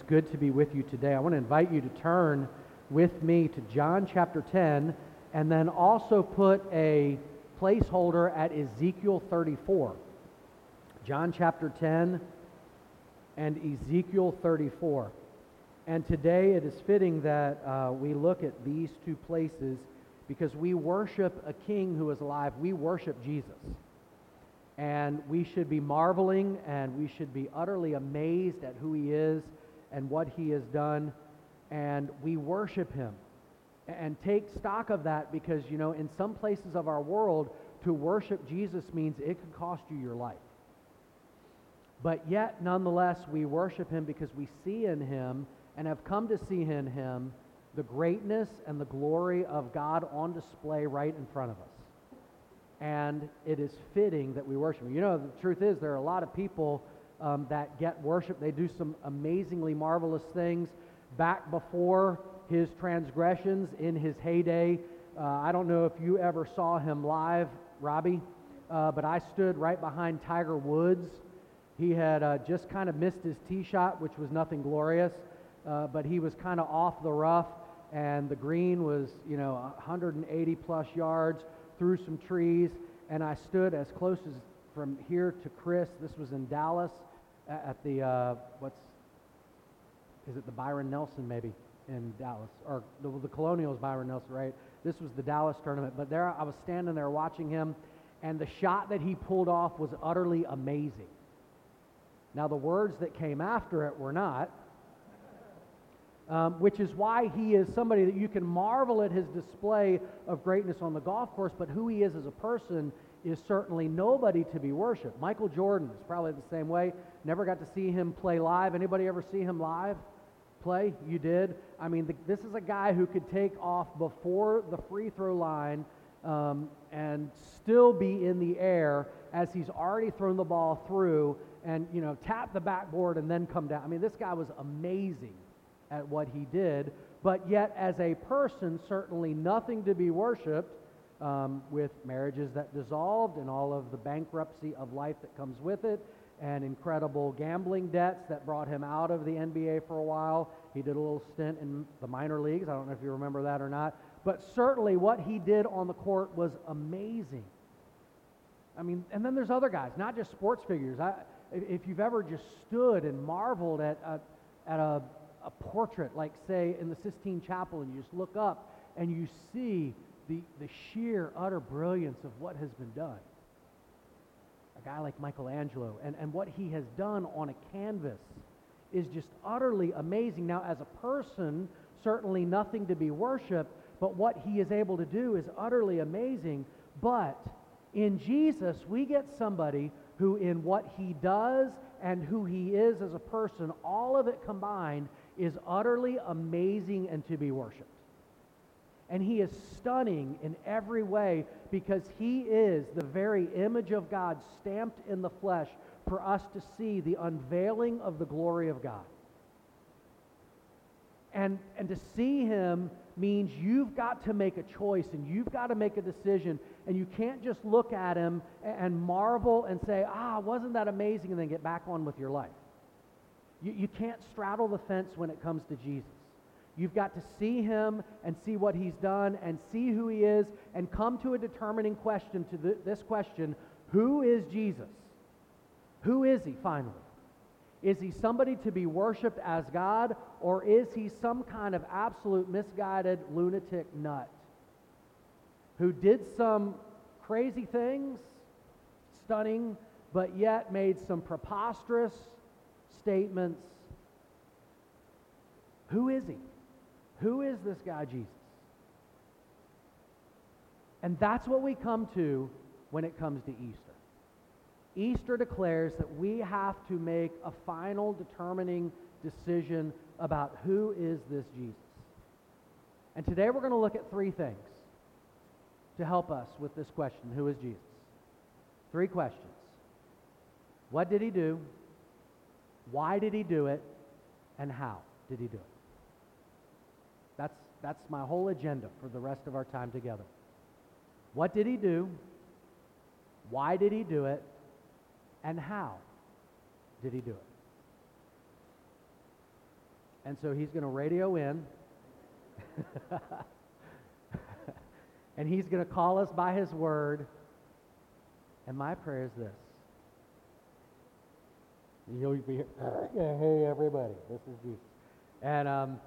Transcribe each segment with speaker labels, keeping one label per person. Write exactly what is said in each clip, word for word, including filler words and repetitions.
Speaker 1: good to be with you today. I want to invite you to turn with me to John chapter ten, and then also put a placeholder at Ezekiel thirty-four. John chapter ten and Ezekiel thirty-four. And today it is fitting that uh, we look at these two places because we worship a king who is alive. We worship Jesus. And we should be marveling and we should be utterly amazed at who he is and what he has done. And we worship him. And take stock of that because, you know, in some places of our world, to worship Jesus means it can cost you your life. But yet, nonetheless, we worship him because we see in him and have come to see in him the greatness and the glory of God on display right in front of us. And it is fitting that we worship him. You know, the truth is there are a lot of people um, that get worship. They do some amazingly marvelous things back before his transgressions in his heyday. Uh, I don't know if you ever saw him live, Robbie, uh, but I stood right behind Tiger Woods. He had uh, just kind of missed his tee shot, which was nothing glorious, uh, but he was kind of off the rough, and the green was, you know, one hundred eighty plus yards through some trees, and I stood as close as from here to Chris. This was in Dallas at the, uh, what's, is it the Byron Nelson maybe in Dallas? Or the, the Colonials Byron Nelson, right? This was the Dallas tournament, but there I was standing there watching him, and the shot that he pulled off was utterly amazing. Now, the words that came after it were not, um, which is why he is somebody that you can marvel at his display of greatness on the golf course, but who he is as a person is certainly nobody to be worshipped. Michael Jordan is probably the same way. Never got to see him play live. Anybody ever see him live play? You did? I mean, the, this is a guy who could take off before the free throw line um, and still be in the air as he's already thrown the ball through and, you know, tap the backboard and then come down. I mean, this guy was amazing at what he did, but yet as a person, certainly nothing to be worshipped, um, with marriages that dissolved and all of the bankruptcy of life that comes with it, and incredible gambling debts that brought him out of the N B A for a while. He did a little stint in the minor leagues. I don't know if you remember that or not, but certainly what he did on the court was amazing. I mean, and then there's other guys, not just sports figures. I, if you've ever just stood and marveled at a, at a, a portrait, like say in the Sistine Chapel, and you just look up and you see the, the sheer, utter brilliance of what has been done. A guy like Michelangelo, and, and what he has done on a canvas is just utterly amazing. Now, as a person, certainly nothing to be worshipped, but what he is able to do is utterly amazing. But in Jesus, we get somebody who in what he does and who he is as a person, all of it combined, is utterly amazing and to be worshipped. And he is stunning in every way because he is the very image of God stamped in the flesh for us to see the unveiling of the glory of God. And, and to see him means you've got to make a choice and you've got to make a decision, and you can't just look at him and, and marvel and say, ah, wasn't that amazing, and then get back on with your life. You, you can't straddle the fence when it comes to Jesus. You've got to see him and see what he's done and see who he is and come to a determining question to th- this question, who is Jesus? Who is he finally? Is he somebody to be worshipped as God, or is he some kind of absolute misguided lunatic nut who did some crazy things, stunning, but yet made some preposterous statements? Who is he? Who is this guy Jesus? And that's what we come to when it comes to Easter. Easter declares that we have to make a final determining decision about who is this Jesus. And today we're going to look at three things to help us with this question, who is Jesus? Three questions. What did he do? Why did he do it? And how did he do it? That's, that's my whole agenda for the rest of our time together. What did he do? Why did he do it? And how did he do it? And so he's going to radio in. And he's going to call us by his word. And my prayer is this. You'll be here. Hey, everybody. This is Jesus. And um,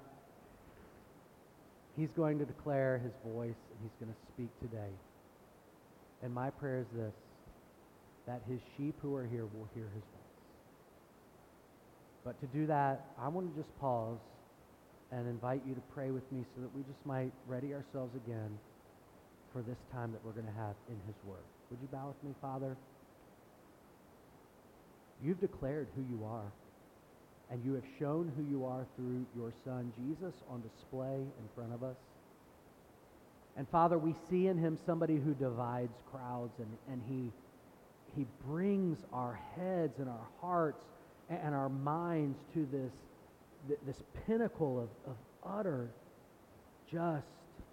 Speaker 1: he's going to declare his voice, and he's going to speak today. And my prayer is this, that his sheep who are here will hear his voice. But to do that, I want to just pause and invite you to pray with me so that we just might ready ourselves again for this time that we're going to have in his word. Would you bow with me, Father? You've declared who you are, and you have shown who you are through your Son, Jesus, on display in front of us. And Father, we see in him somebody who divides crowds, and, and he, he brings our heads and our hearts and, and our minds to this, th- this pinnacle of, of utter just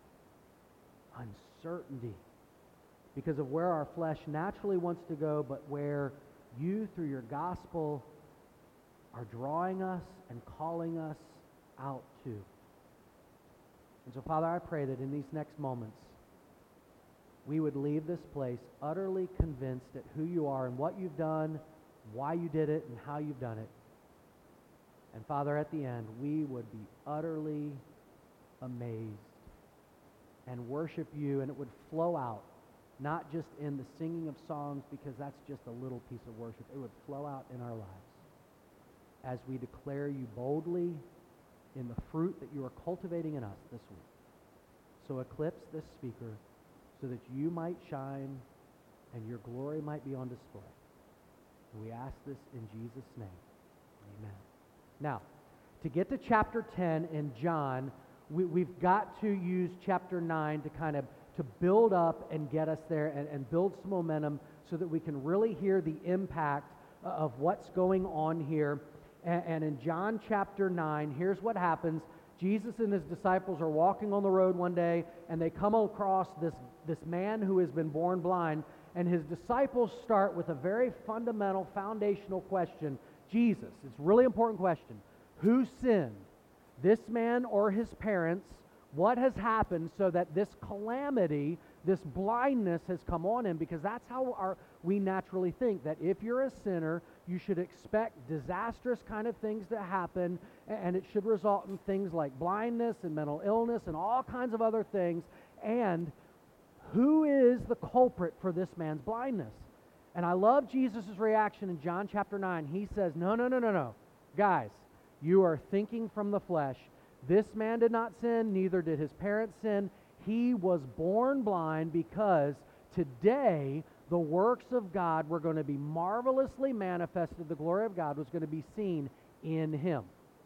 Speaker 1: uncertainty because of where our flesh naturally wants to go, but where you, through your gospel, are drawing us and calling us out to. And so, Father, I pray that in these next moments, we would leave this place utterly convinced at who you are and what you've done, why you did it, and how you've done it. And, Father, at the end, we would be utterly amazed and worship you, and it would flow out, not just in the singing of songs, because that's just a little piece of worship. It would flow out in our lives as we declare you boldly in the fruit that you are cultivating in us this week. So eclipse this speaker so that you might shine and your glory might be on display. And we ask this in Jesus' name. Amen. Now, to get to chapter ten in John, we, we've got to use chapter nine to kind of to build up and get us there and, and build some momentum so that we can really hear the impact of what's going on here. And, and in John chapter nine, here's what happens. Jesus and his disciples are walking on the road one day, and they come across this, this man who has been born blind, and his disciples start with a very fundamental, foundational question. Jesus, it's a really important question. Who sinned, this man or his parents? What has happened so that this calamity, this blindness has come on him? Because that's how our, we naturally think, that if you're a sinner, you should expect disastrous kind of things to happen, and it should result in things like blindness and mental illness and all kinds of other things. And who is the culprit for this man's blindness? And I love Jesus' reaction in John chapter nine. He says, no, no, no, no, no. Guys, you are thinking from the flesh. This man did not sin, neither did his parents sin. He was born blind because today the works of God were going to be marvelously manifested. The glory of God was going to be seen in him.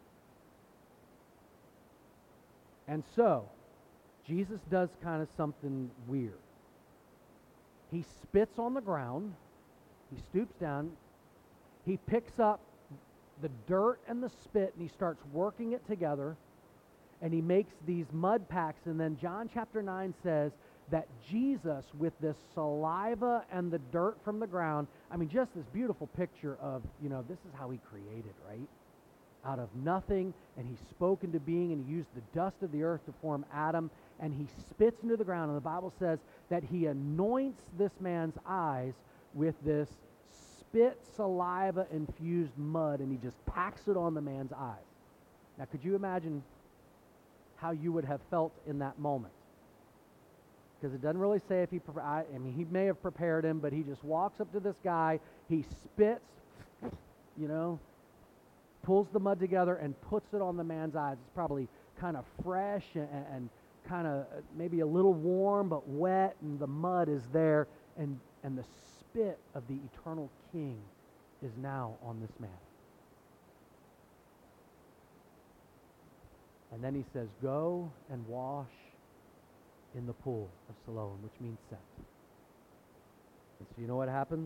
Speaker 1: And so, Jesus does kind of something weird. He spits on the ground. He stoops down. He picks up the dirt and the spit, and he starts working it together. And he makes these mud packs. And then John chapter nine says that Jesus, with this saliva and the dirt from the ground, I mean, just this beautiful picture of, you know, this is how he created, right? Out of nothing, and he spoke into being, and he used the dust of the earth to form Adam, and he spits into the ground. And the Bible says that he anoints this man's eyes with this spit, saliva infused mud, and he just packs it on the man's eyes. Now, could you imagine how you would have felt in that moment? Because it doesn't really say if he, I mean, he may have prepared him, but he just walks up to this guy, he spits, you know, pulls the mud together and puts it on the man's eyes. It's probably kind of fresh and, and kind of maybe a little warm, but wet, and the mud is there, and, and the spit of the eternal King is now on this man. And then he says, go and wash in the pool of Siloam, which means sent. And so you know what happens?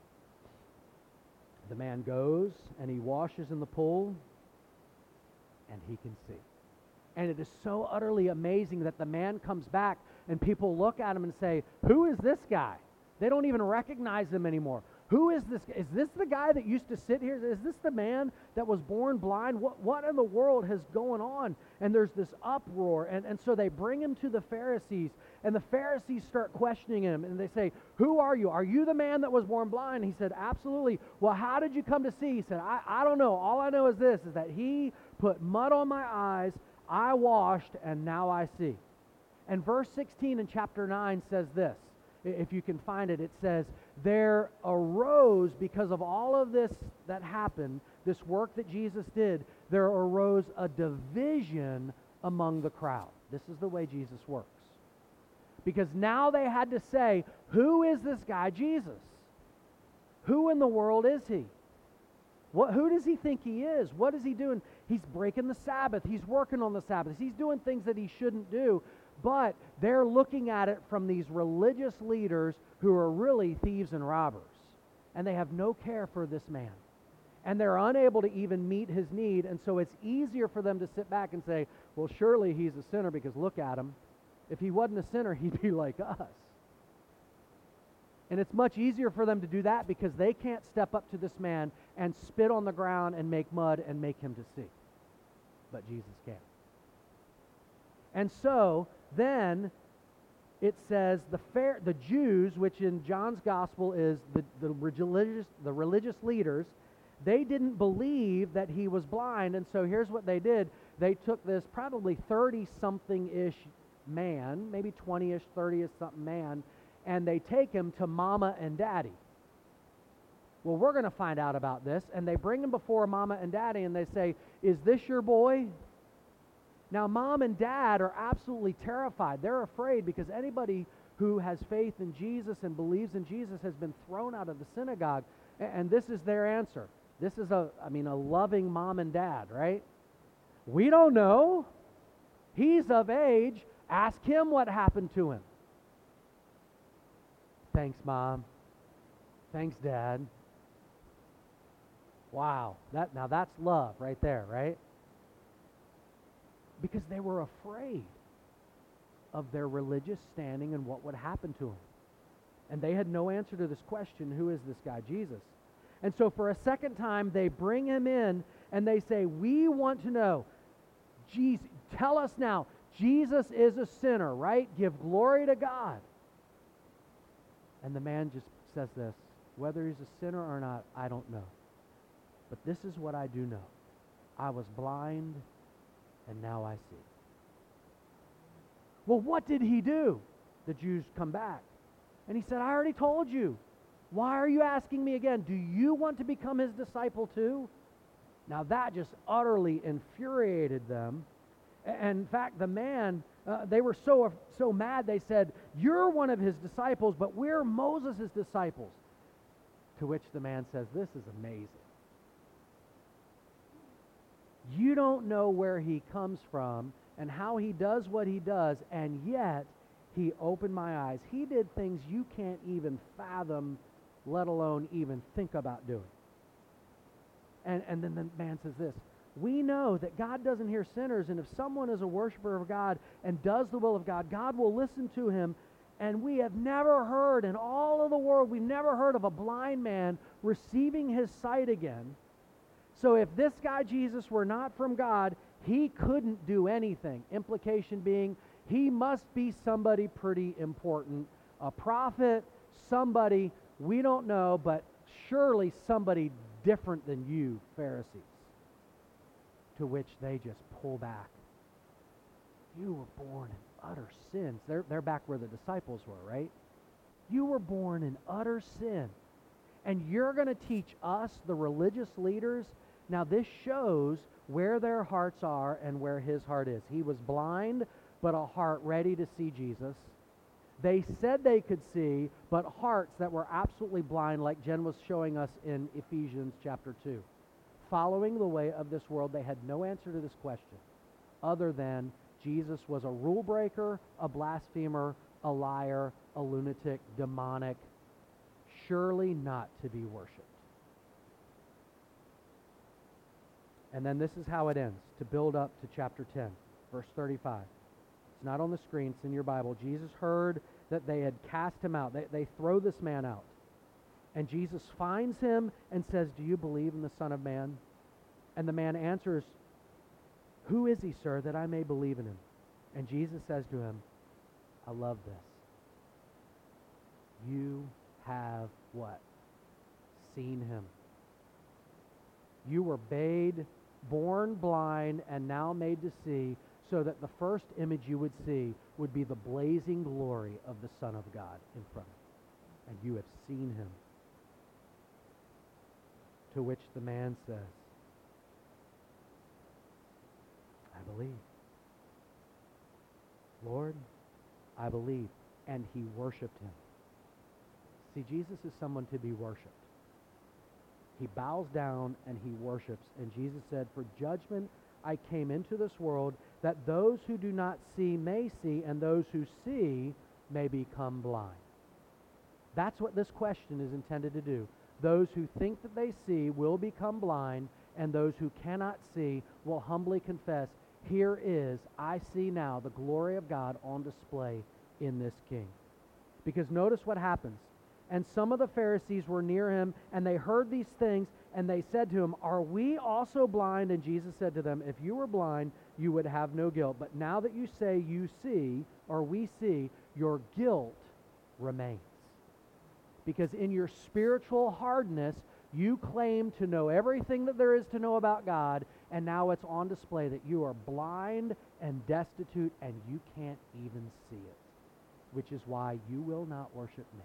Speaker 1: The man goes and he washes in the pool, and he can see. And it is so utterly amazing that the man comes back and people look at him and say, who is this guy? They don't even recognize him anymore. Who is this? Is this the guy that used to sit here? Is this the man that was born blind? What, what in the world has going on? And there's this uproar. And, and so they bring him to the Pharisees, and the Pharisees start questioning him. And they say, who are you? Are you the man that was born blind? He said, absolutely. Well, how did you come to see? He said, I, I don't know. All I know is this, is that he put mud on my eyes, I washed, and now I see. And verse sixteen in chapter nine says this. If you can find it, it says, there arose, because of all of this that happened, this work that Jesus did, there arose a division among the crowd. This is the way Jesus works. Because now they had to say, who is this guy Jesus? Who in the world is he? What, who does he think he is? What is he doing? He's breaking the Sabbath. He's working on the Sabbath. He's doing things that he shouldn't do. But they're looking at it from these religious leaders who are really thieves and robbers. And they have no care for this man. And they're unable to even meet his need. And so it's easier for them to sit back and say, well, surely he's a sinner because look at him. If he wasn't a sinner, he'd be like us. And it's much easier for them to do that because they can't step up to this man and spit on the ground and make mud and make him to see. But Jesus can. And so then it says the fair, the Jews, which in John's gospel is the, the religious the religious leaders, they didn't believe that he was blind. And so here's what they did. They took this probably thirty-something-ish man, maybe twenty-ish, thirty-ish something man, and they take him to mama and daddy. Well, we're going to find out about this. And they bring him before mama and daddy and they say, is this your boy? Now, mom and dad are absolutely terrified. They're afraid because anybody who has faith in Jesus and believes in Jesus has been thrown out of the synagogue. And this is their answer. This is a, I mean, a loving mom and dad, right? We don't know. He's of age. Ask him what happened to him. Thanks, Mom. Thanks, Dad. Wow. That, now that's love right there, right? Because they were afraid of their religious standing and what would happen to them. And they had no answer to this question, who is this guy, Jesus? And so for a second time, they bring him in and they say, we want to know, Jesus, tell us now, Jesus is a sinner, right? Give glory to God. And the man just says this, whether he's a sinner or not, I don't know. But this is what I do know. I was blind, and now I see. Well, what did he do? The Jews come back. And he said, I already told you. Why are you asking me again? Do you want to become his disciple too? Now that just utterly infuriated them. And in fact, the man, uh, they were so, so mad, they said, you're one of his disciples, but we're Moses' disciples. To which the man says, this is amazing. You don't know where he comes from and how he does what he does, and yet he opened my eyes. He did things you can't even fathom, let alone even think about doing. And, and then the man says this, we know that God doesn't hear sinners, and if someone is a worshiper of God and does the will of God, God will listen to him. And we have never heard in all of the world, we've never heard of a blind man receiving his sight again. So if this guy Jesus were not from God, he couldn't do anything. Implication being, he must be somebody pretty important. A prophet, somebody, we don't know, but surely somebody different than you, Pharisees. To which they just pull back. You were born in utter sins. They're, they're back where the disciples were, right? You were born in utter sin. And you're going to teach us, the religious leaders. Now this shows where their hearts are and where his heart is. He was blind, but a heart ready to see Jesus. They said they could see, but hearts that were absolutely blind, like Jen was showing us in Ephesians chapter two. Following the way of this world, they had no answer to this question other than Jesus was a rule breaker, a blasphemer, a liar, a lunatic, demonic, surely not to be worshipped. And then this is how it ends, to build up to chapter ten, verse thirty-five. It's not on the screen, it's in your Bible. Jesus heard that they had cast him out. They, they throw this man out. And Jesus finds him and says, do you believe in the Son of Man? And the man answers, who is he, sir, that I may believe in him? And Jesus says to him, I love this. You have what? Seen him. You were bade, born blind, and now made to see, so that the first image you would see would be the blazing glory of the Son of God in front of you. And you have seen him. To which the man says, I believe. Lord, I believe. And he worshiped him. See, Jesus is someone to be worshiped. He bows down and he worships. And Jesus said, for judgment I came into this world, that those who do not see may see, and those who see may become blind. That's what this question is intended to do. Those who think that they see will become blind, and those who cannot see will humbly confess, here is, I see now, the glory of God on display in this king. Because notice what happens. And some of the Pharisees were near him, and they heard these things, and they said to him, are we also blind? And Jesus said to them, if you were blind, you would have no guilt. But now that you say you see, or we see, your guilt remains. Because in your spiritual hardness, you claim to know everything that there is to know about God, and now it's on display that you are blind and destitute, and you can't even see it, which is why you will not worship me.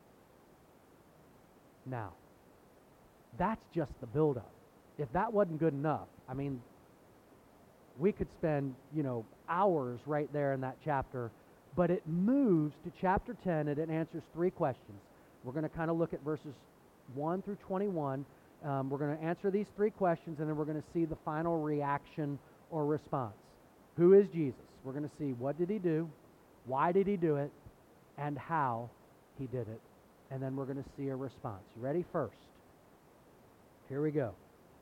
Speaker 1: Now, that's just the buildup. If that wasn't good enough, I mean, we could spend, you know, hours right there in that chapter, but it moves to chapter ten, and it answers three questions. We're going to kind of look at verses one through twenty-one. Um, we're going to answer these three questions, and then we're going to see the final reaction or response. Who is Jesus? We're going to see what did he do, why did he do it, and how he did it. And then we're going to see a response. You ready? First, here we go.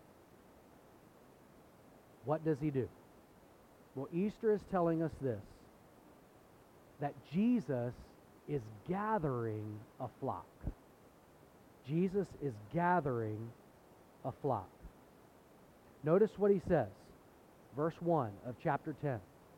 Speaker 1: What does he do? Well, Easter is telling us this, that Jesus is gathering a flock. Jesus is gathering a flock. Notice what he says. Verse one of chapter ten.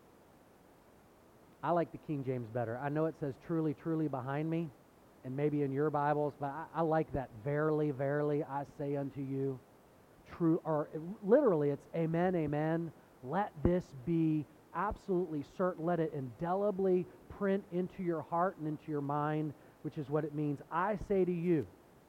Speaker 1: I like the King James better. I know it says truly, truly behind me, and maybe in your Bibles, but I, I like that. Verily, verily, I say unto you, true, or literally it's amen, amen. Let this be absolutely certain. Let it indelibly print into your heart and into your mind, which is what it means. I say to you,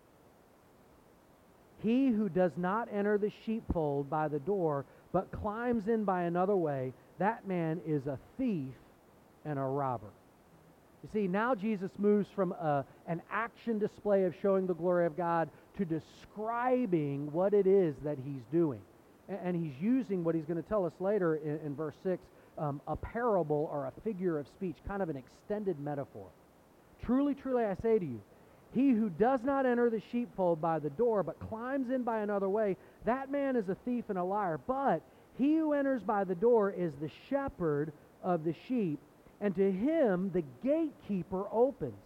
Speaker 1: he who does not enter the sheepfold by the door, but climbs in by another way, that man is a thief and a robber. You see, now Jesus moves from a, an action display of showing the glory of God to describing what it is that he's doing. And, and he's using what he's going to tell us later in, in verse six, um, a parable or a figure of speech, kind of an extended metaphor. Truly, truly, I say to you, he who does not enter the sheepfold by the door, but climbs in by another way, that man is a thief and a liar. But he who enters by the door is the shepherd of the sheep, and to him the gatekeeper opens.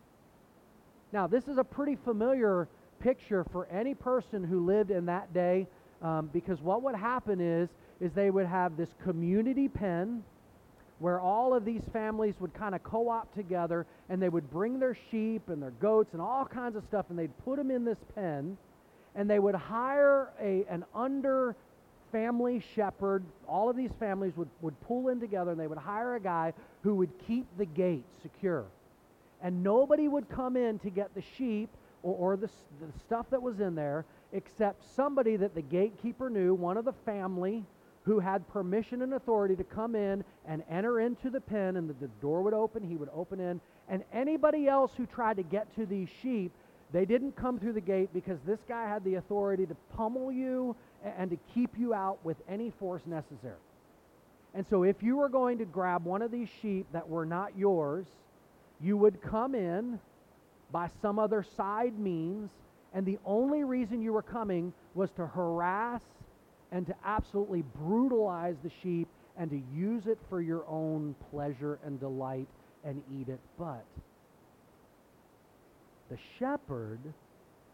Speaker 1: Now, this is a pretty familiar picture for any person who lived in that day, um, because what would happen is, is they would have this community pen where all of these families would kind of co-op together, and they would bring their sheep and their goats and all kinds of stuff, and they'd put them in this pen, and they would hire a, an under family shepherd. All of these families would, would pull in together, and they would hire a guy who would keep the gate secure. And nobody would come in to get the sheep or, or the, the stuff that was in there except somebody that the gatekeeper knew, one of the family, who had permission and authority to come in and enter into the pen, and the, the door would open, he would open in, and anybody else who tried to get to these sheep, they didn't come through the gate because this guy had the authority to pummel you and, and to keep you out with any force necessary. And so if you were going to grab one of these sheep that were not yours, you would come in by some other side means, and the only reason you were coming was to harass and to absolutely brutalize the sheep and to use it for your own pleasure and delight and eat it. But the shepherd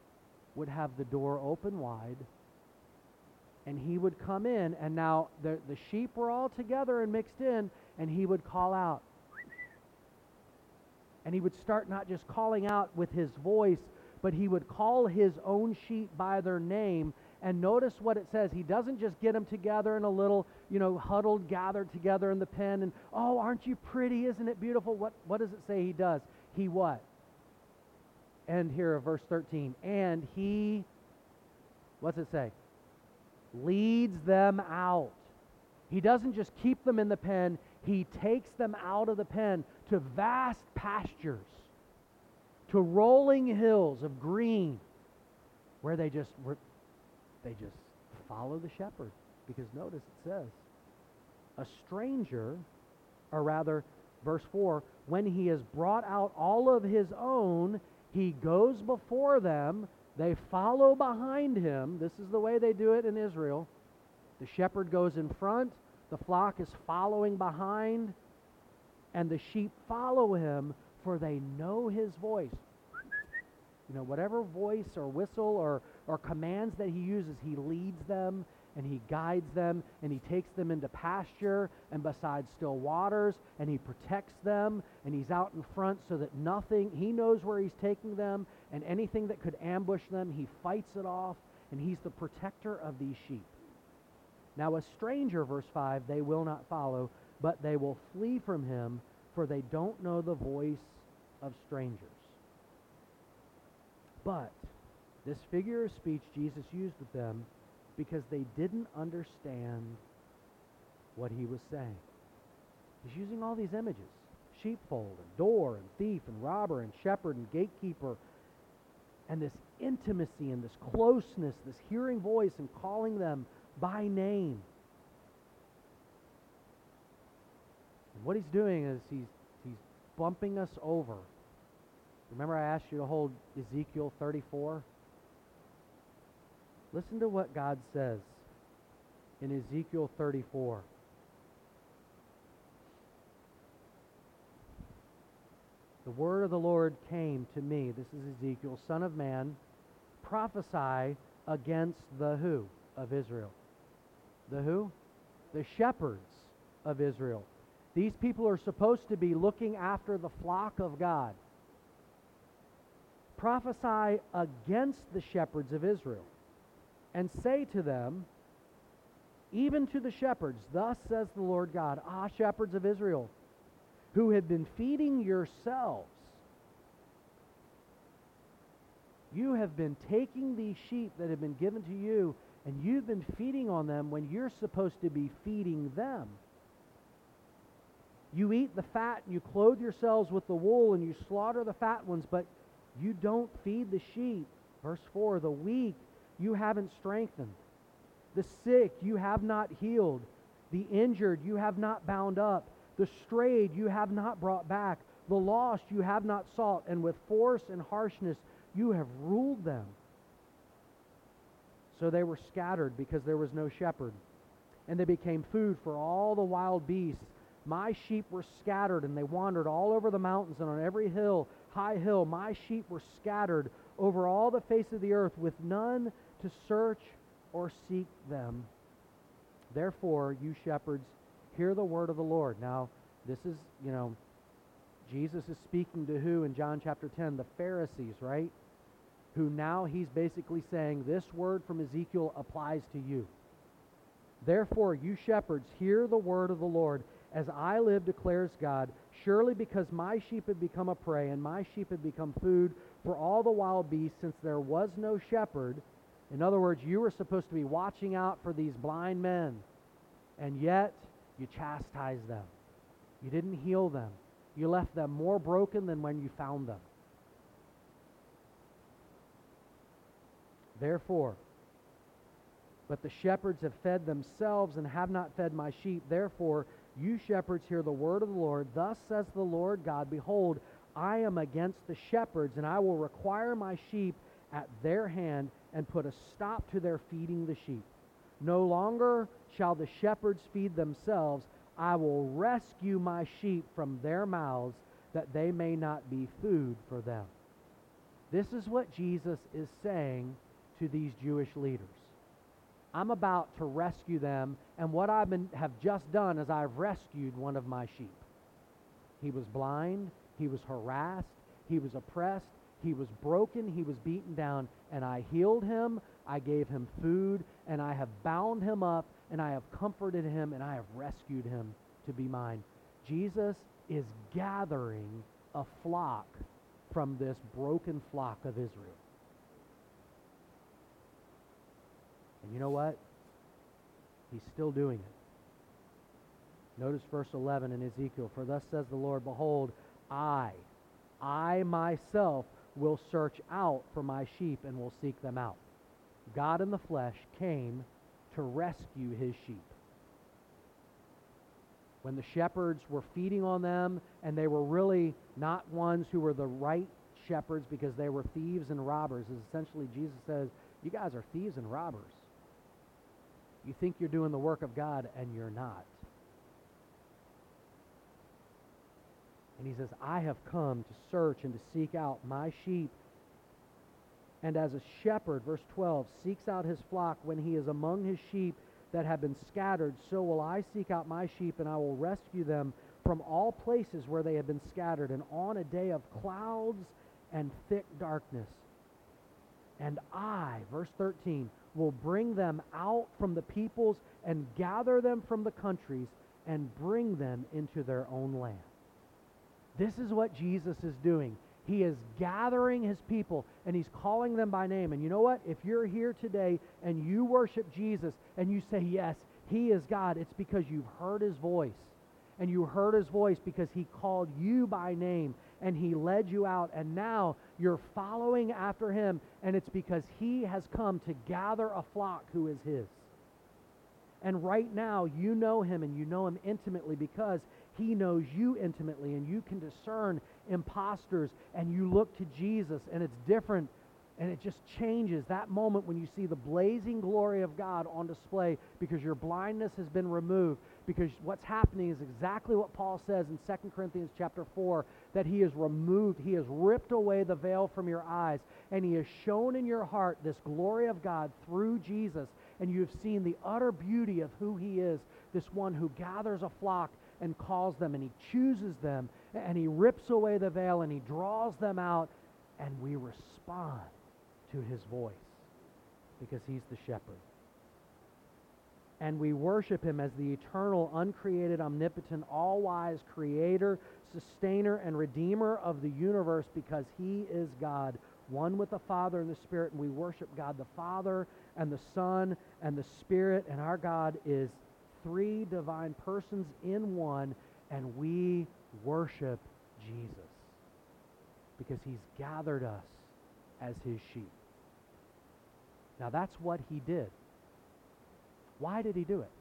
Speaker 1: would have the door open wide, and he would come in, and now the, the sheep were all together and mixed in, and he would call out. And he would start not just calling out with his voice, but he would call his own sheep by their name. And notice what it says. He doesn't just get them together in a little, you know, huddled, gathered together in the pen, and, oh, aren't you pretty? Isn't it beautiful? What, what does it say he does? He what? End here of verse thirteen. And he, what's it say? Leads them out. He doesn't just keep them in the pen. He takes them out of the pen to vast pastures, to rolling hills of green, where they just they just follow the shepherd. Because notice it says, a stranger, or rather, verse four, when he has brought out all of his own, he goes before them, they follow behind him. This is the way they do it in Israel. The shepherd goes in front, the flock is following behind, and the sheep follow him, for they know his voice. You know, whatever voice or whistle or, or commands that he uses, he leads them and he guides them and he takes them into pasture and beside still waters, and he protects them, and he's out in front so that nothing, he knows where he's taking them, and anything that could ambush them, he fights it off, and he's the protector of these sheep. Now a stranger, verse five, they will not follow, but they will flee from him, for they don't know the voice of strangers. But this figure of speech Jesus used with them because they didn't understand what he was saying. He's using all these images: sheepfold and door and thief and robber and shepherd and gatekeeper, and this intimacy and this closeness, this hearing voice and calling them by name. And what he's doing is he's he's bumping us over. Remember I asked you to hold Ezekiel thirty-four? Listen to what God says in Ezekiel thirty-four. The word of the Lord came to me, this is Ezekiel, son of man, prophesy against the who of Israel? The who? The shepherds of Israel. These people are supposed to be looking after the flock of God. Prophesy against the shepherds of Israel, and say to them, even to the shepherds, thus says the Lord God, ah, shepherds of Israel, who have been feeding yourselves. You have been taking these sheep that have been given to you, and you've been feeding on them when you're supposed to be feeding them. You eat the fat, and you clothe yourselves with the wool, and you slaughter the fat ones, but you don't feed the sheep. Verse four, the weak you haven't strengthened. The sick you have not healed. The injured you have not bound up. The strayed you have not brought back. The lost you have not sought. And with force and harshness you have ruled them. So they were scattered because there was no shepherd. And they became food for all the wild beasts. My sheep were scattered, and they wandered all over the mountains and on every hill, high hill. My sheep were scattered over all the face of the earth, with none to search or seek them. Therefore, you shepherds, hear the word of the Lord. Now, this is, you know, Jesus is speaking to who in John chapter ten? The Pharisees, right? Who now he's basically saying this word from Ezekiel applies to you. Therefore, you shepherds, hear the word of the Lord. As I live, declares God, surely because my sheep have become a prey, and my sheep have become food for all the wild beasts, since there was no shepherd. In other words, you were supposed to be watching out for these blind men, and yet you chastised them. You didn't heal them. You left them more broken than when you found them. Therefore, but the shepherds have fed themselves and have not fed my sheep. Therefore, you shepherds, hear the word of the Lord. Thus says the Lord God, behold, I am against the shepherds, and I will require my sheep at their hand, and put a stop to their feeding the sheep. No longer shall the shepherds feed themselves. I will rescue my sheep from their mouths, that they may not be food for them. This is what Jesus is saying to these Jewish leaders. I'm about to rescue them, and what I have just done is I've rescued one of my sheep. He was blind, he was harassed, he was oppressed, he was broken, he was beaten down, and I healed him, I gave him food, and I have bound him up, and I have comforted him, and I have rescued him to be mine. Jesus is gathering a flock from this broken flock of Israel. And you know what? He's still doing it. Notice verse eleven in Ezekiel. For thus says the Lord, behold, I, I myself will search out for my sheep and will seek them out. God in the flesh came to rescue his sheep. When the shepherds were feeding on them, and they were really not ones who were the right shepherds because they were thieves and robbers, is essentially Jesus says, you guys are thieves and robbers. You think you're doing the work of God, and you're not. And he says, I have come to search and to seek out my sheep. And as a shepherd, verse twelve, seeks out his flock when he is among his sheep that have been scattered, so will I seek out my sheep, and I will rescue them from all places where they have been scattered, and on a day of clouds and thick darkness. And I, verse thirteen, will bring them out from the peoples and gather them from the countries and bring them into their own land. This is what Jesus is doing. He is gathering his people, and he's calling them by name. And you know what? If you're here today and you worship Jesus and you say, yes, he is God, it's because you've heard his voice. And you heard his voice because he called you by name and he led you out. And now you're following after him, and it's because he has come to gather a flock who is his. And right now, you know him, and you know him intimately because he knows you intimately, and you can discern imposters, and you look to Jesus, and it's different, and it just changes that moment when you see the blazing glory of God on display because your blindness has been removed, because what's happening is exactly what Paul says in Second Corinthians chapter four, that he has removed, he has ripped away the veil from your eyes, and he has shown in your heart this glory of God through Jesus, and you have seen the utter beauty of who he is, this one who gathers a flock and calls them, and he chooses them, and he rips away the veil, and he draws them out, and we respond to his voice because he's the shepherd. And we worship him as the eternal, uncreated, omnipotent, all-wise creator, sustainer, and redeemer of the universe because he is God, one with the Father and the Spirit, and we worship God the Father and the Son and the Spirit, and our God is three divine persons in one, and we worship Jesus because he's gathered us as his sheep. Now that's what he did. Why did he do it?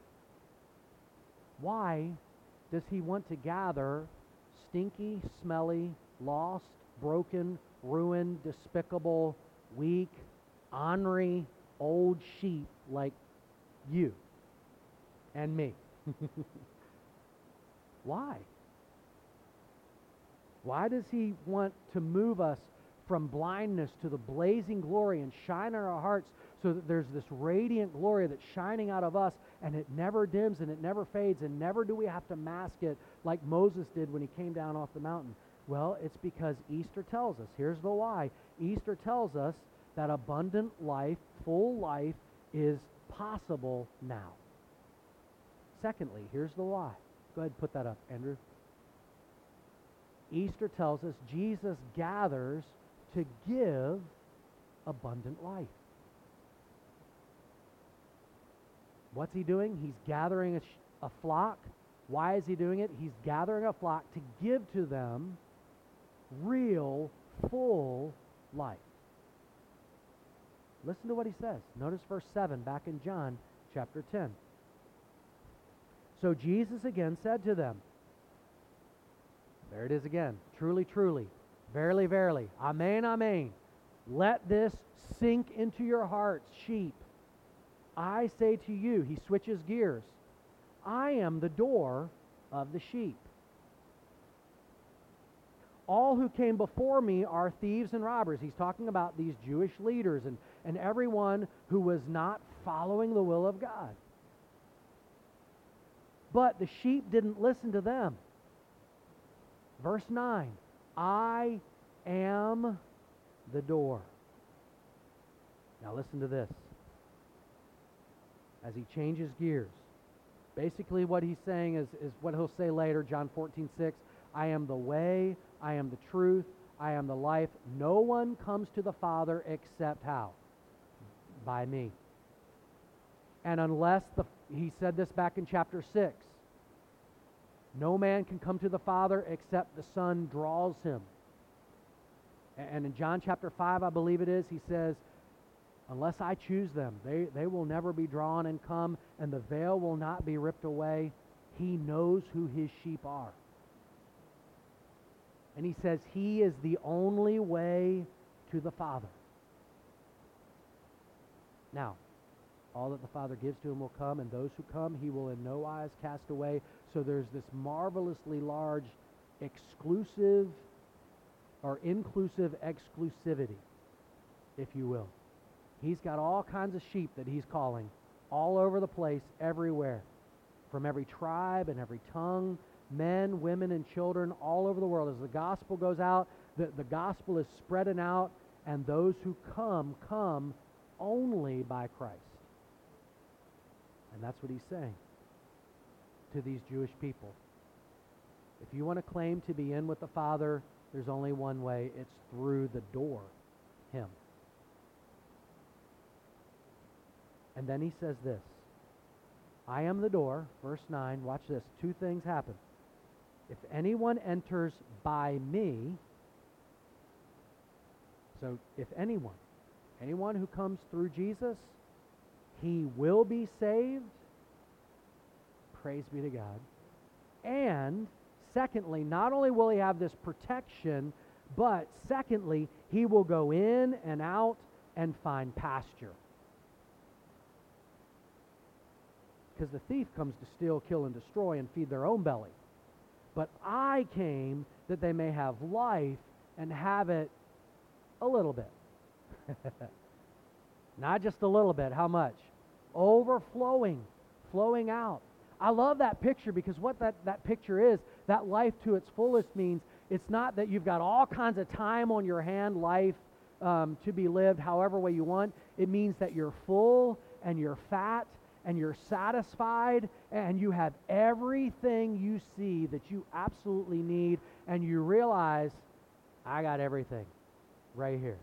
Speaker 1: Why does he want to gather stinky, smelly, lost, broken, ruined, despicable, weak, ornery, old sheep like you and me? Why? Why does he want to move us from blindness to the blazing glory and shine in our hearts so that there's this radiant glory that's shining out of us, and it never dims and it never fades, and never do we have to mask it like Moses did when he came down off the mountain? Well, it's because Easter tells us. Here's the why. Easter tells us that abundant life, full life, is possible now. Secondly, here's the why. Go ahead and put that up, Andrew. Easter tells us Jesus gathers to give abundant life. What's he doing? He's gathering a, sh- a flock. Why is he doing it? He's gathering a flock to give to them real, full life. Listen to what he says. Notice verse seven back in John chapter ten. So Jesus again said to them, there it is again, truly, truly, verily, verily, amen, amen. Let this sink into your hearts, sheep. I say to you, he switches gears, I am the door of the sheep. All who came before me are thieves and robbers. He's talking about these Jewish leaders and, and everyone who was not following the will of God. But the sheep didn't listen to them. Verse nine, I am the door. Now listen to this. As he changes gears, basically what he's saying is, is what he'll say later, John fourteen six, I am the way, I am the truth, I am the life. No one comes to the Father except how? By me. And unless the, he said this back in chapter six, no man can come to the Father except the Son draws him. And in John chapter five, I believe it is, he says, unless I choose them, they, they will never be drawn and come, and the veil will not be ripped away. He knows who his sheep are. And he says he is the only way to the Father. Now, all that the Father gives to him will come, and those who come he will in no wise cast away. So there's this marvelously large exclusive or inclusive exclusivity, if you will. He's got all kinds of sheep that he's calling all over the place, everywhere, from every tribe and every tongue, men, women, and children all over the world. As the gospel goes out, the, the gospel is spreading out, and those who come, come only by Christ. And that's what he's saying to these Jewish people. If you want to claim to be in with the Father, there's only one way. It's through the door, him. And then he says this, I am the door, verse nine, watch this, two things happen. If anyone enters by me, so if anyone, anyone who comes through Jesus, he will be saved. Praise be to God. And secondly, not only will he have this protection, but secondly, he will go in and out and find pasture. Because the thief comes to steal, kill, and destroy and feed their own belly. But I came that they may have life and have it a little bit. Not just a little bit. How much? Overflowing, flowing out. I love that picture because what that, that picture is, that life to its fullest means it's not that you've got all kinds of time on your hand, life um, to be lived however way you want. It means that you're full and you're fat and you're satisfied, and you have everything you see that you absolutely need, and you realize, I got everything right here.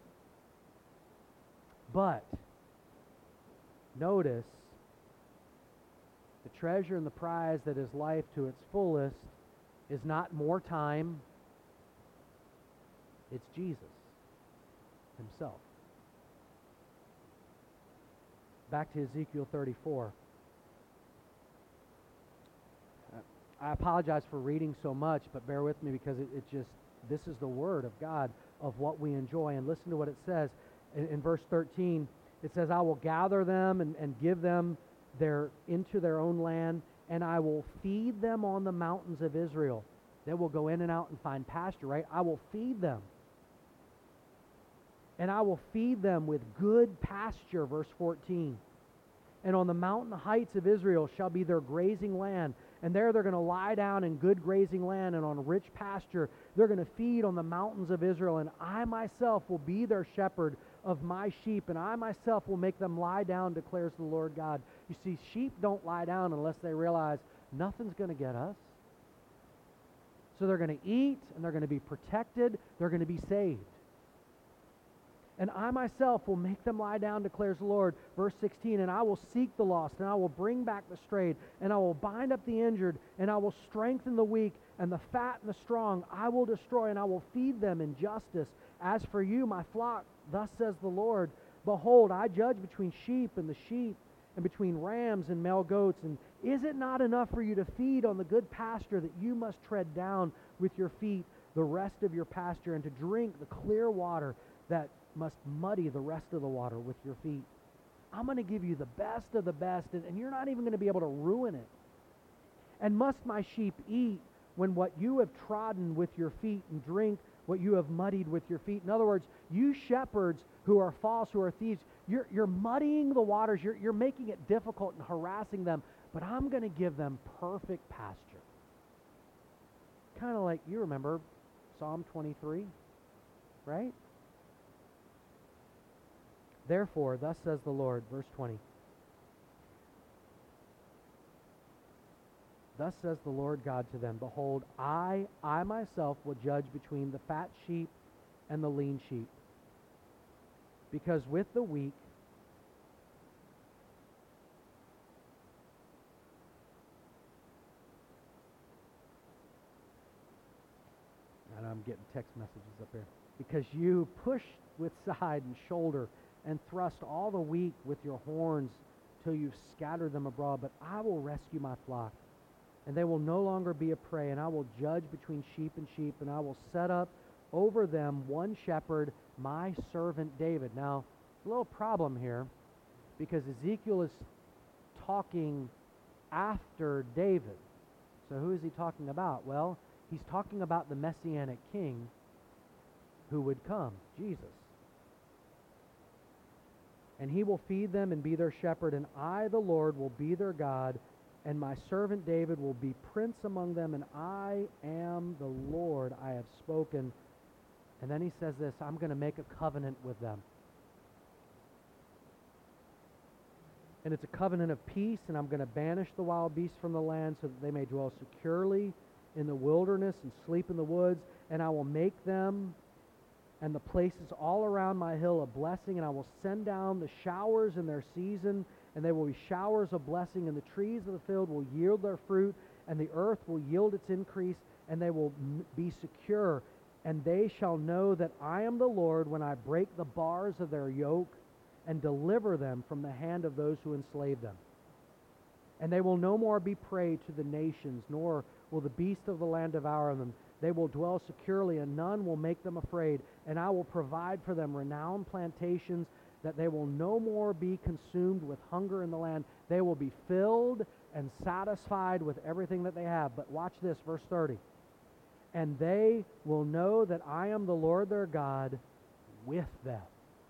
Speaker 1: But notice, the treasure and the prize that is life to its fullest is not more time, it's Jesus himself. Back to Ezekiel thirty-four. I apologize for reading so much, but bear with me because it, it just, this is the word of God of what we enjoy. And listen to what it says in, in verse thirteen. It says, I will gather them and, and give them their into their own land, and I will feed them on the mountains of Israel. They will go in and out and find pasture, right? I will feed them. And I will feed them with good pasture, verse fourteen. And on the mountain heights of Israel shall be their grazing land. And there they're going to lie down in good grazing land and on rich pasture. They're going to feed on the mountains of Israel. And I myself will be their shepherd of my sheep. And I myself will make them lie down, declares the Lord God. You see, sheep don't lie down unless they realize nothing's going to get us. So they're going to eat and they're going to be protected. They're going to be saved. And I myself will make them lie down, declares the Lord. Verse sixteen, and I will seek the lost, and I will bring back the strayed, and I will bind up the injured, and I will strengthen the weak, and the fat and the strong I will destroy, and I will feed them in justice. As for you, my flock, thus says the Lord, behold, I judge between sheep and the sheep, and between rams and male goats. And is it not enough for you to feed on the good pasture that you must tread down with your feet the rest of your pasture, and to drink the clear water that must muddy the rest of the water with your feet? I'm going to give you the best of the best, and, and you're not even going to be able to ruin it. And must my sheep eat when what you have trodden with your feet, and drink what you have muddied with your feet. In other words, you shepherds who are false, who are thieves, you're, you're muddying the waters. You're, you're making it difficult and harassing them, but I'm going to give them perfect pasture. Kind of like, you remember Psalm twenty-three, right? Therefore, thus says the Lord, verse twenty. Thus says the Lord God to them, behold, I, I myself will judge between the fat sheep and the lean sheep. Because with the weak and I'm getting text messages up here. Because you push with side and shoulder and thrust all the weak with your horns till you scatter them abroad. But I will rescue my flock, and they will no longer be a prey, and I will judge between sheep and sheep, and I will set up over them one shepherd, my servant David. Now, a little problem here, because Ezekiel is talking after David. So who is he talking about? Well, he's talking about the Messianic king who would come, Jesus. And he will feed them and be their shepherd, and I, the Lord, will be their God, and my servant David will be prince among them, and I am the Lord, I have spoken. And then he says this, I'm going to make a covenant with them. And it's a covenant of peace, and I'm going to banish the wild beasts from the land so that they may dwell securely in the wilderness and sleep in the woods. And I will make them and the places all around my hill a blessing, and I will send down the showers in their season, and they will be showers of blessing, and the trees of the field will yield their fruit, and the earth will yield its increase, and they will be secure. And they shall know that I am the Lord when I break the bars of their yoke and deliver them from the hand of those who enslave them. And they will no more be prey to the nations, nor will the beast of the land devour them. They will dwell securely, and none will make them afraid. And I will provide for them renowned plantations, that they will no more be consumed with hunger in the land. They will be filled and satisfied with everything that they have. But watch this, verse thirty. And they will know that I am the Lord their God with them.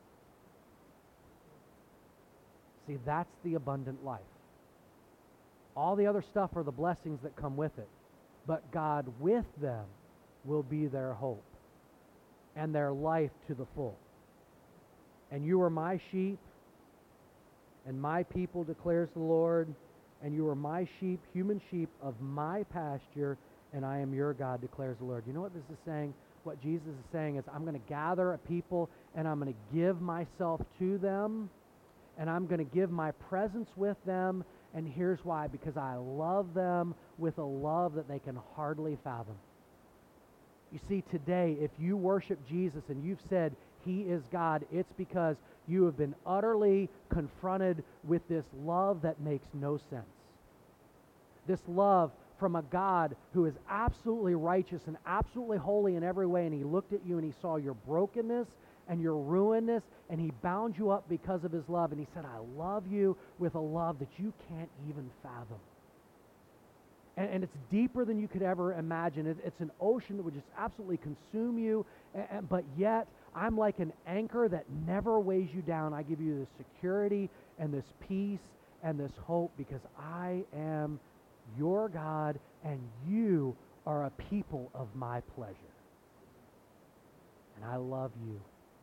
Speaker 1: See, that's the abundant life. All the other stuff are the blessings that come with it. But God with them will be their hope and their life to the full. And you are my sheep and my people, declares the Lord, and you are my sheep, human sheep of my pasture, and I am your God, declares the Lord. You know what this is saying? What Jesus is saying is, I'm going to gather a people, and I'm going to give myself to them, and I'm going to give my presence with them, and here's why: because I love them with a love that they can hardly fathom. You see, today, if you worship Jesus and you've said He is God, it's because you have been utterly confronted with this love that makes no sense. This love from a God who is absolutely righteous and absolutely holy in every way, and He looked at you and He saw your brokenness and your ruinedness, and He bound you up because of His love, and He said, I love you with a love that you can't even fathom. And, and it's deeper than you could ever imagine. It, it's an ocean that would just absolutely consume you, and, and, but yet I'm like an anchor that never weighs you down. I give you this security and this peace and this hope because I am your God, and you are a people of my pleasure. And I love you.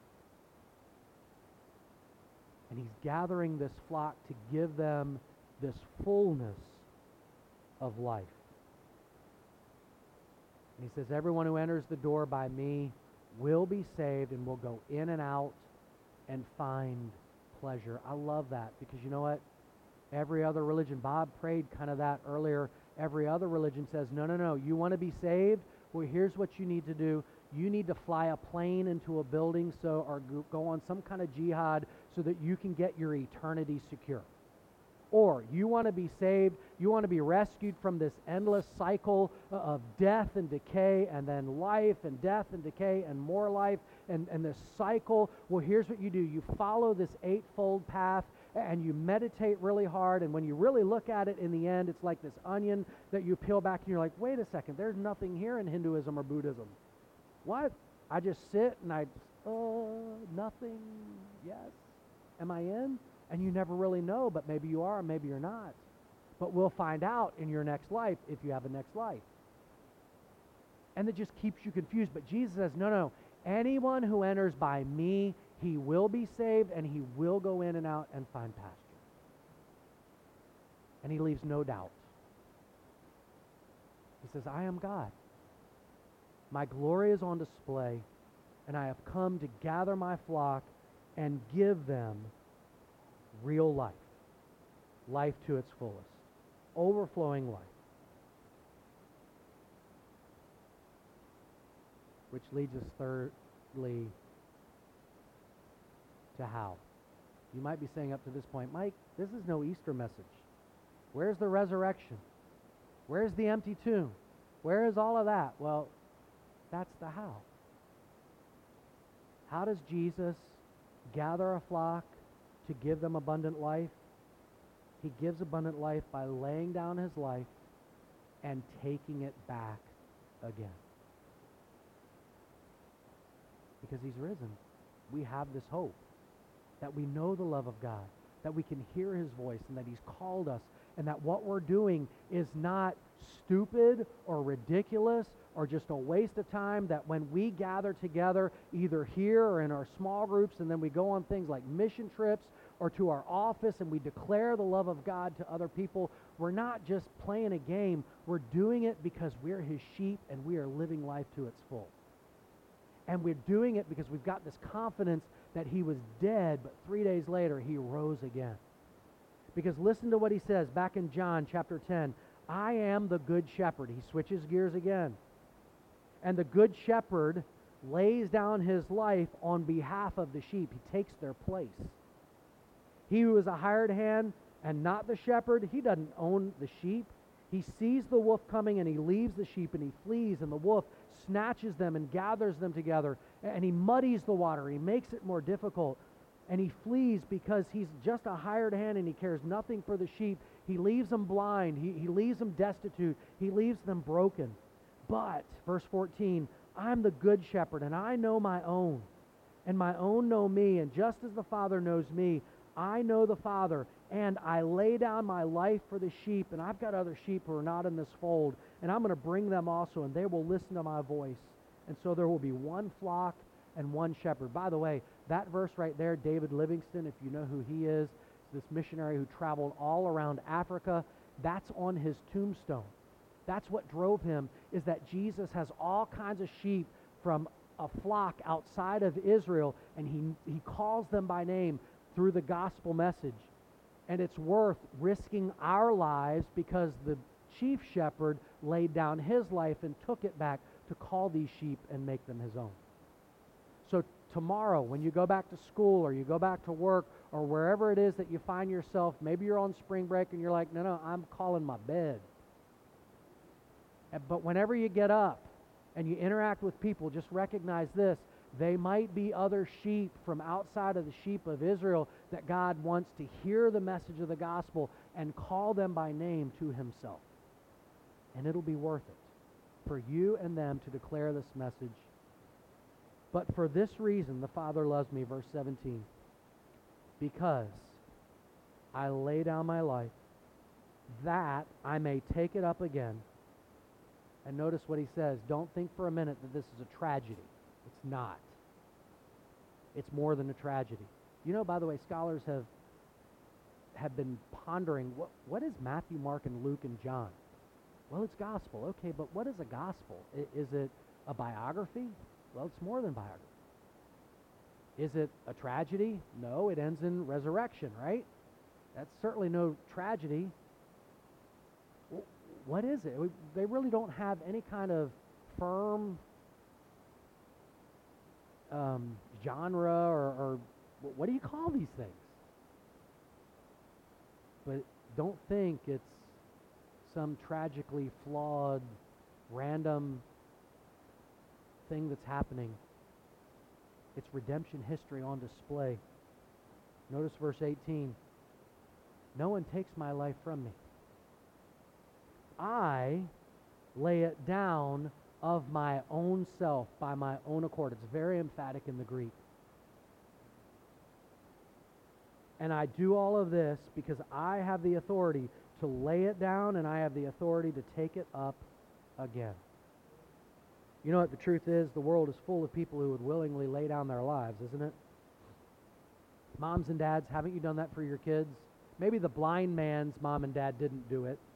Speaker 1: And He's gathering this flock to give them this fullness of life. And He says, everyone who enters the door by me will be saved and will go in and out and find pleasure. I love that, because you know what? Every other religion, Bob prayed kind of that earlier. Every other religion says, no, no, no, you want to be saved? Well, here's what you need to do. You need to fly a plane into a building so, or go on some kind of jihad so that you can get your eternity secure. Or you want to be saved, you want to be rescued from this endless cycle of death and decay, and then life and death and decay and more life, and, and this cycle. Well, here's what you do. You follow this eightfold path, and you meditate really hard, and when you really look at it in the end, it's like this onion that you peel back, and you're like, wait a second, there's nothing here in Hinduism or Buddhism. What? I just sit and I, uh, nothing, yes. Am I in? And you never really know, but maybe you are, maybe you're not. But we'll find out in your next life if you have a next life. And it just keeps you confused. But Jesus says, no, no, anyone who enters by me, he will be saved and he will go in and out and find pasture. And he leaves no doubt. He says, I am God. My glory is on display, and I have come to gather my flock and give them real life, life to its fullest, overflowing life. Which leads us thirdly to how. You might be saying up to this point, Mike, this is no Easter message. Where's the resurrection? Where's the empty tomb? Where is all of that? Well, that's the how. How does Jesus gather a flock to give them abundant life? He gives abundant life by laying down his life and taking it back again. Because he's risen. We have this hope that we know the love of God, that we can hear his voice, and that he's called us, and that what we're doing is not stupid or ridiculous or just a waste of time, that when we gather together, either here or in our small groups, and then we go on things like mission trips or to our office and we declare the love of God to other people, we're not just playing a game, we're doing it because we're his sheep and we are living life to its full. And we're doing it because we've got this confidence that he was dead, but three days later he rose again. Because listen to what he says back in John chapter ten. I am the good shepherd. He switches gears again. And the good shepherd lays down his life on behalf of the sheep. He takes their place. He who is a hired hand and not the shepherd, he doesn't own the sheep. He sees the wolf coming and he leaves the sheep and he flees, and the wolf snatches them and gathers them together, and he muddies the water. He makes it more difficult, and he flees because he's just a hired hand and he cares nothing for the sheep. He leaves them blind. He, he leaves them destitute. He leaves them broken. But, verse fourteen, I'm the good shepherd and I know my own, and my own know me, and just as the Father knows me, I know the Father, and I lay down my life for the sheep, and I've got other sheep who are not in this fold, and I'm going to bring them also, and they will listen to my voice. And so there will be one flock and one shepherd. By the way, that verse right there, David Livingston, if you know who he is, this missionary who traveled all around Africa, that's on his tombstone. That's what drove him, is that Jesus has all kinds of sheep from a flock outside of Israel, and he, he calls them by name through the gospel message. And it's worth risking our lives because the chief shepherd laid down his life and took it back to call these sheep and make them his own. So tomorrow, when you go back to school or you go back to work or wherever it is that you find yourself, maybe you're on spring break and you're like, no, no, I'm calling my bed. But whenever you get up and you interact with people, just recognize this. They might be other sheep from outside of the sheep of Israel that God wants to hear the message of the gospel and call them by name to himself. And it'll be worth it for you and them to declare this message. But for this reason, the Father loves me, verse seventeen, because I lay down my life that I may take it up again. And notice what he says. Don't think for a minute that this is a tragedy. It's not. It's more than a tragedy. You know, by the way, scholars have have been pondering, what, what is Matthew, Mark, and Luke, and John? Well, it's gospel. Okay, but what is a gospel? I, is it a biography? Well, it's more than biography. Is it a tragedy? No, it ends in resurrection, right? That's certainly no tragedy. Well, what is it? We, they really don't have any kind of firm Um, genre or, or what do you call these things? But don't think it's some tragically flawed, random thing that's happening. It's redemption history on display. Notice verse eighteen. No one takes my life from me. I lay it down of my own self by my own accord. It's very emphatic in the Greek. And I do all of this because I have the authority to lay it down and I have the authority to take it up again. You know what the truth is? The world is full of people who would willingly lay down their lives, isn't it? Moms and dads, haven't you done that for your kids? Maybe the blind man's mom and dad didn't do it.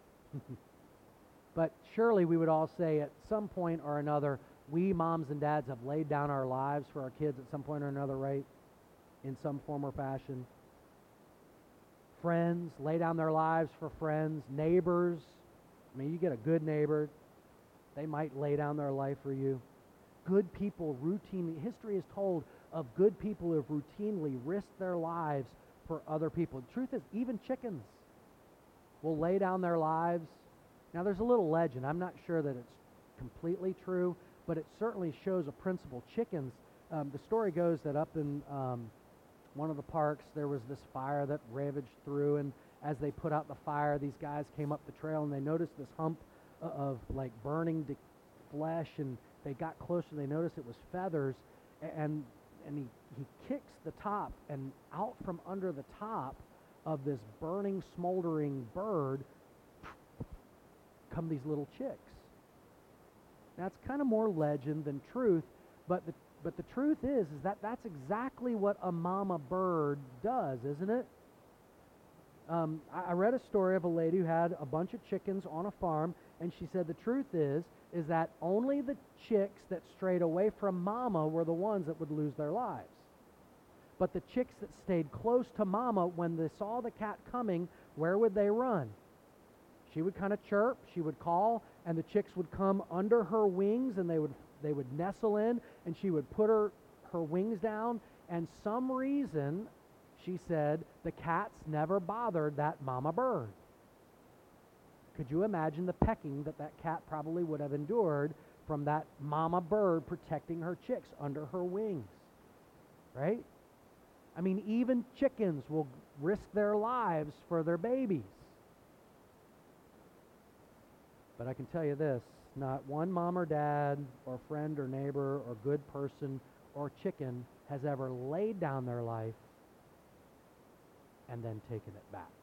Speaker 1: But surely we would all say at some point or another, we moms and dads have laid down our lives for our kids at some point or another, right? In some form or fashion. Friends lay down their lives for friends. Neighbors, I mean, you get a good neighbor, they might lay down their life for you. Good people routinely, history is told of good people who have routinely risked their lives for other people. The truth is, even chickens will lay down their lives. Now, there's a little legend. I'm not sure that it's completely true, but it certainly shows a principle. Chickens, um, the story goes that up in um, one of the parks, there was this fire that ravaged through, and as they put out the fire, these guys came up the trail and they noticed this hump of like burning de- flesh, and they got closer and they noticed it was feathers, and and he, he kicks the top, and out from under the top of this burning, smoldering bird come these little chicks. That's kind of more legend than truth, but the but the truth is is that that's exactly what a mama bird does, isn't it? Um, I, I read a story of a lady who had a bunch of chickens on a farm, and she said the truth is is that only the chicks that strayed away from mama were the ones that would lose their lives. But the chicks that stayed close to mama, when they saw the cat coming, where would they run? She would kind of chirp, she would call, and the chicks would come under her wings, and they would they would nestle in, and she would put her, her wings down, and some reason, she said, the cats never bothered that mama bird. Could you imagine the pecking that that cat probably would have endured from that mama bird protecting her chicks under her wings? Right? I mean, even chickens will risk their lives for their babies. But I can tell you this, not one mom or dad or friend or neighbor or good person or chicken has ever laid down their life and then taken it back.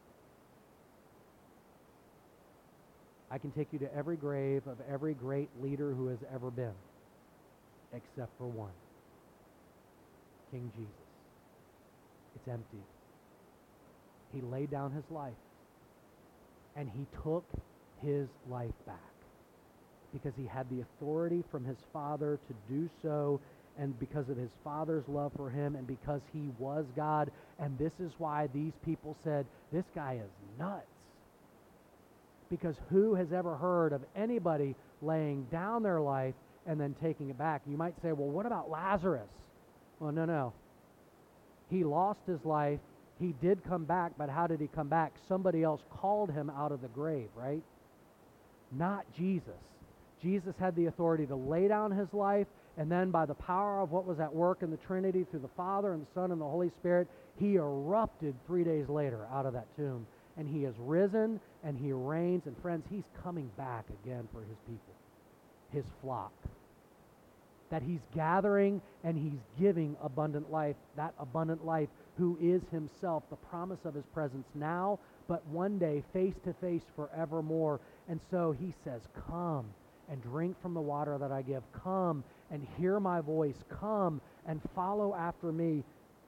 Speaker 1: I can take you to every grave of every great leader who has ever been, except for one, King Jesus. It's empty. He laid down his life, and he took his life back because he had the authority from his Father to do so, and because of his Father's love for him, and because he was God. And this is why these people said, this guy is nuts. Because who has ever heard of anybody laying down their life and then taking it back? You might say, well, what about Lazarus? Well, no, no. He lost his life. He did come back, but how did he come back? Somebody else called him out of the grave, right? Not Jesus. Jesus had the authority to lay down his life, and then by the power of what was at work in the Trinity through the Father and the Son and the Holy Spirit, he erupted three days later out of that tomb. And he has risen, and he reigns. And friends, he's coming back again for his people, his flock. That he's gathering and he's giving abundant life. That abundant life who is himself, the promise of his presence now, but one day face to face forevermore. And so he says, come and drink from the water that I give. Come and hear my voice. Come and follow after me.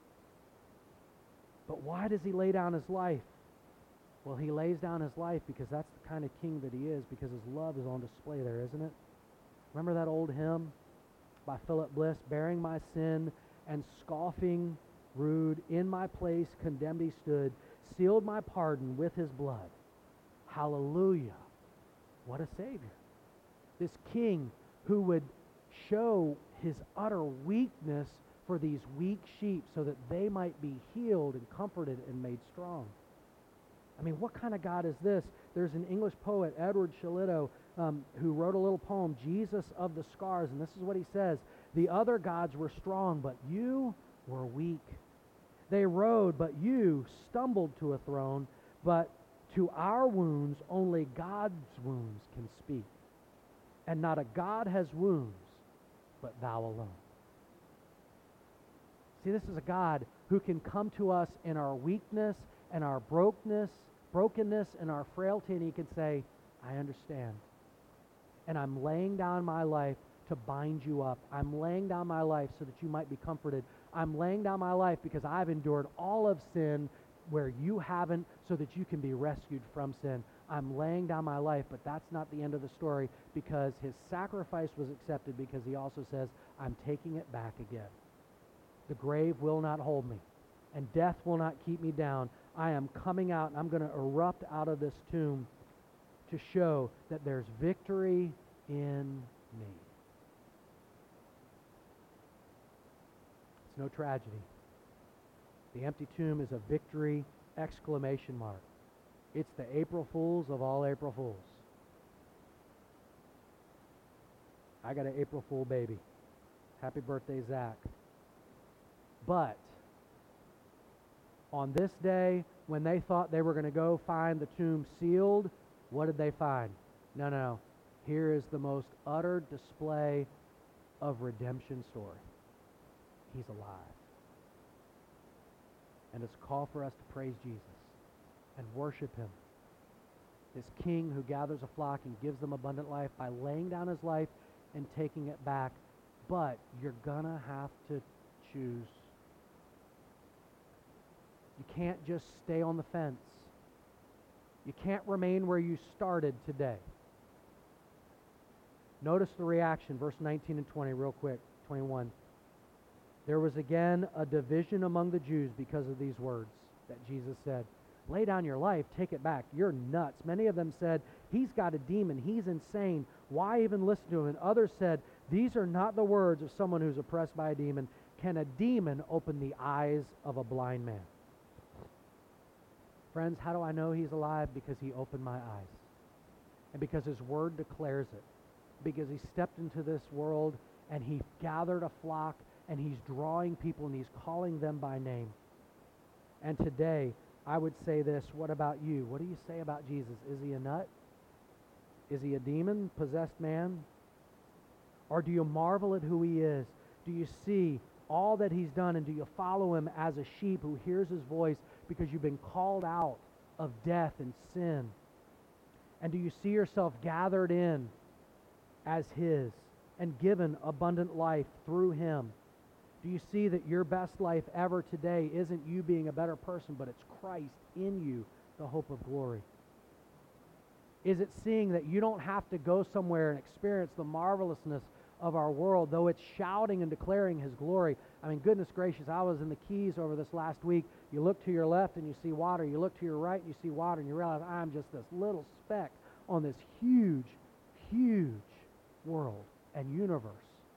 Speaker 1: But why does he lay down his life? Well, he lays down his life because that's the kind of king that he is, because his love is on display there, isn't it? Remember that old hymn by Philip Bliss, bearing my sin and scoffing rude, in my place condemned he stood, sealed my pardon with his blood. Hallelujah. What a Savior. This king who would show his utter weakness for these weak sheep so that they might be healed and comforted and made strong. I mean, what kind of God is this? There's an English poet, Edward Shillito, um, who wrote a little poem, Jesus of the Scars, and this is what he says. The other gods were strong, but you were weak. They rode, but you stumbled to a throne, but to our wounds only God's wounds can speak. And not a god has wounds, but thou alone. See, this is a God who can come to us in our weakness and our brokenness, brokenness and our frailty, and he can say, I understand. And I'm laying down my life to bind you up. I'm laying down my life so that you might be comforted. I'm laying down my life because I've endured all of sin where you haven't, so that you can be rescued from sin. I'm laying down my life, but that's not the end of the story, because his sacrifice was accepted, because he also says, I'm taking it back again. The grave will not hold me, and death will not keep me down. I am coming out, and I'm going to erupt out of this tomb to show that there's victory in me. It's no tragedy. The empty tomb is a victory exclamation mark. It's the April Fools of all April Fools. I got an April Fool baby. Happy birthday, Zach. But on this day, when they thought they were going to go find the tomb sealed, what did they find? No, no, no. Here is the most utter display of redemption story. He's alive. And it's a call for us to praise Jesus and worship him. This king who gathers a flock and gives them abundant life by laying down his life and taking it back. But you're gonna have to choose. You can't just stay on the fence. You can't remain where you started today. Notice the reaction, verse nineteen and twenty, real quick, twenty-one. There was again a division among the Jews because of these words that Jesus said. Lay down your life, take it back. You're nuts. Many of them said, he's got a demon. He's insane. Why even listen to him? And others said, these are not the words of someone who's oppressed by a demon. Can a demon open the eyes of a blind man? Friends, how do I know he's alive? Because he opened my eyes. And because his word declares it. Because he stepped into this world and he gathered a flock and he's drawing people and he's calling them by name. And today, I would say this, what about you? What do you say about Jesus? Is he a nut? Is he a demon-possessed man? Or do you marvel at who he is? Do you see all that he's done, and do you follow him as a sheep who hears his voice because you've been called out of death and sin? And do you see yourself gathered in as his and given abundant life through him? Do you see that your best life ever today isn't you being a better person, but it's Christ in you, the hope of glory? Is it seeing that you don't have to go somewhere and experience the marvelousness of our world, though it's shouting and declaring his glory? I mean, goodness gracious, I was in the Keys over this last week. You look to your left and you see water. You look to your right and you see water, and you realize I'm just this little speck on this huge, huge world and universe.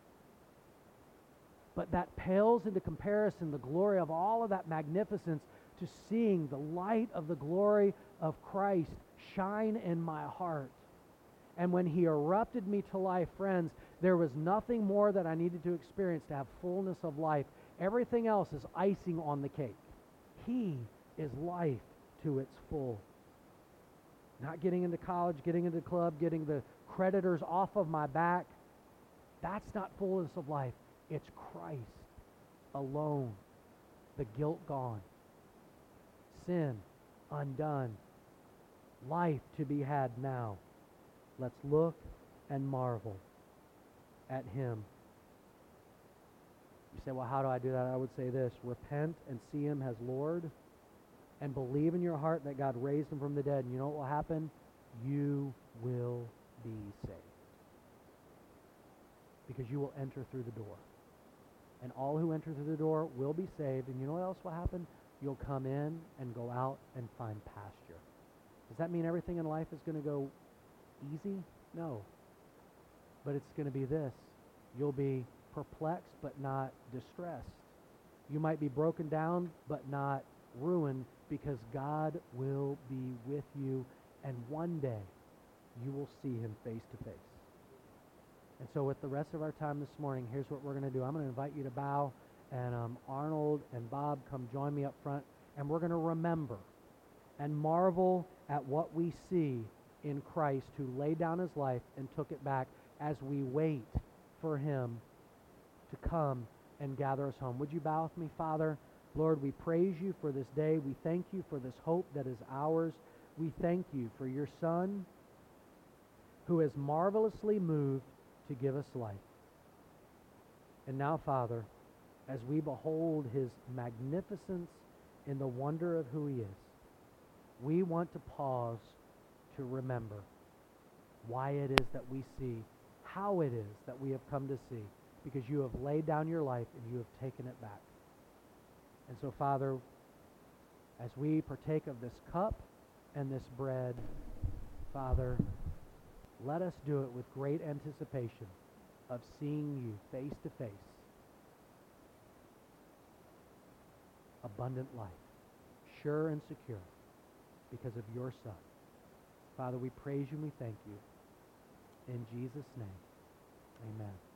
Speaker 1: But that pales into comparison the glory of all of that magnificence to seeing the light of the glory of Christ shine in my heart. And when he erupted me to life, friends, there was nothing more that I needed to experience to have fullness of life. Everything else is icing on the cake. He is life to its full. Not getting into college, getting into the club, getting the creditors off of my back. That's not fullness of life. It's Christ alone. The guilt gone. Sin undone. Life to be had now. Let's look and marvel at him. You say, well, how do I do that? I would say this. Repent and see him as Lord, and believe in your heart that God raised him from the dead. And you know what will happen? You will be saved. Because you will enter through the door. And all who enter through the door will be saved. And you know what else will happen? You'll come in and go out and find pasture. Does that mean everything in life is going to go easy? No. But it's going to be this. You'll be perplexed but not distressed. You might be broken down but not ruined, because God will be with you, and one day you will see him face to face. And so with the rest of our time this morning, here's what we're going to do. I'm going to invite you to bow, and um, Arnold and Bob come join me up front, and we're going to remember and marvel at what we see in Christ who laid down his life and took it back as we wait for him to come and gather us home. Would you bow with me, Father? Lord, we praise you for this day. We thank you for this hope that is ours. We thank you for your Son who has marvelously moved to give us life. And now, Father, as we behold his magnificence in the wonder of who he is, we want to pause to remember why it is that we see, how it is that we have come to see, because you have laid down your life and you have taken it back. And so, Father, as we partake of this cup and this bread, Father, let us do it with great anticipation of seeing you face to face. Abundant life, sure and secure, because of your Son. Father, we praise you and we thank you. In Jesus' name, amen.